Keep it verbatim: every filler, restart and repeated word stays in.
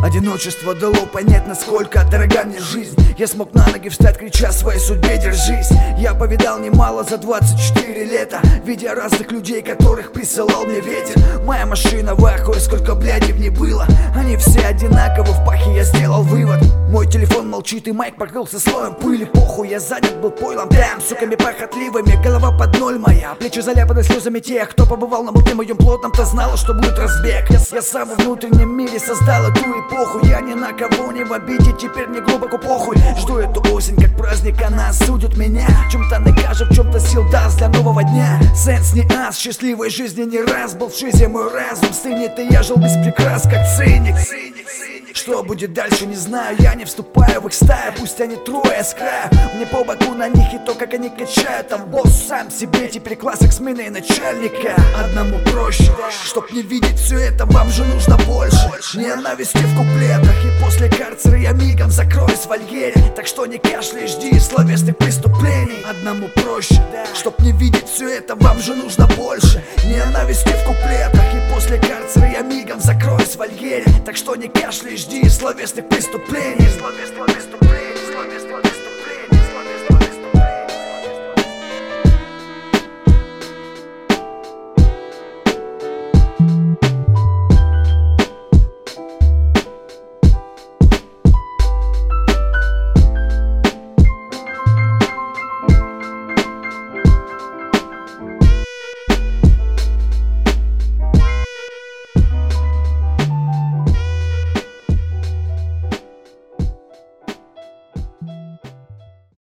Одиночество дало понять, насколько дорога мне жизнь. Я смог на ноги встать, крича своей судьбе держись. Я повидал немало за двадцать четыре лета, видя разных людей, которых присылал мне ветер. Моя машина в ахуе, сколько блядей в ней было. Они все одинаковы, в пахе я сделал вывод. Мой телефон молчит и майк покрылся слоем пыли. Похуй, я занят был пойлом, там, суками похотливыми. Голова под ноль моя, плечи заляпаны слезами тех, кто побывал на мутном моем плотном, то знала, что будет разбег. Я, я сам во внутреннем мире создал эту эпоху. Я ни на кого не в обиде, теперь мне глубоко похуй. Жду эту осень как праздник, она осудит меня. Чем-то накажет, в чем-то сил даст для нового дня. Сенс не ас, счастливой жизни не раз был в шизе мой разум. Стынет, и я жил без прикрас, как циник. Что будет дальше, не знаю, я не вступаю в их стаю. Пусть они трое с краю, мне по боку на них и то, как они качают. Там босс сам себе, теперь классик смены начальника. Одному проще, чтоб не видеть все это, вам же нужно больше. Ненависти в куплетах, и после карцера я мигом закроюсь в вольере. Так что не кашляй, жди словесных преступлений. Одному проще, чтоб не видеть все это, вам же нужно больше. Ненависти в куплетах, и после карцера я мигом закроюсь в вольере. Так что не кашляй, жди словесных преступлений. Словесных преступлений.